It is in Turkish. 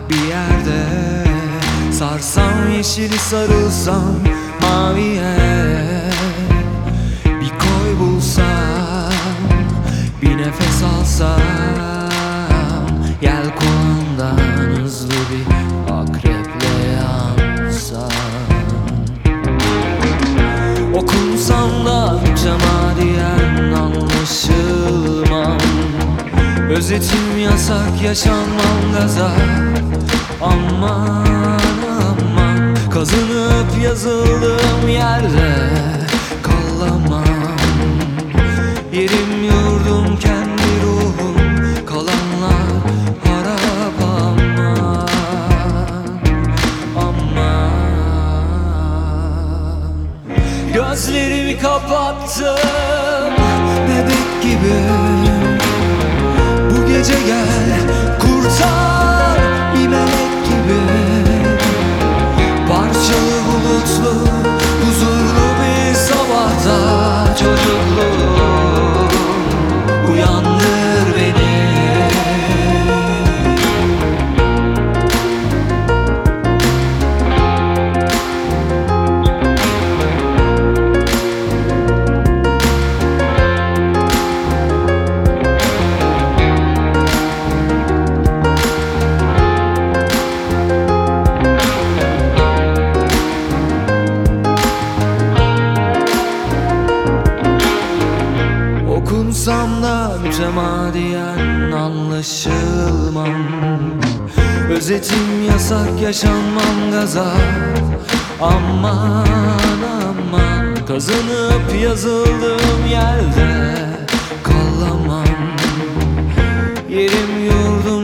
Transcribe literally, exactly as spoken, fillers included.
bir yerde. Sarsam yeşili, sarılsam maviye. Bir koy bulsam, bir nefes alsam, yelkovandan hızlı bir akreple yansam. Okunsam da mütemadiyen anlaşılmam. Özetim yasak, yaşanmam gaza. Aman aman, kazınıp yazıldığım yerde kalamam. Yerim yurdum kendi ruhum, kalanlar harap. Aman aman. Gözlerimi kapattım bebek gibi. Bu gece gel kurtar bir melek gibi. Parçalı bulutlu huzurlu bir sabahta çocukluğum uyandır beni. Okunsam da mütemadiyen anlaşılmam. Özetim yasak, yaşanmam gaza. Aman aman, kazanıp yazıldığım yerde kalamam. Yerim yurdum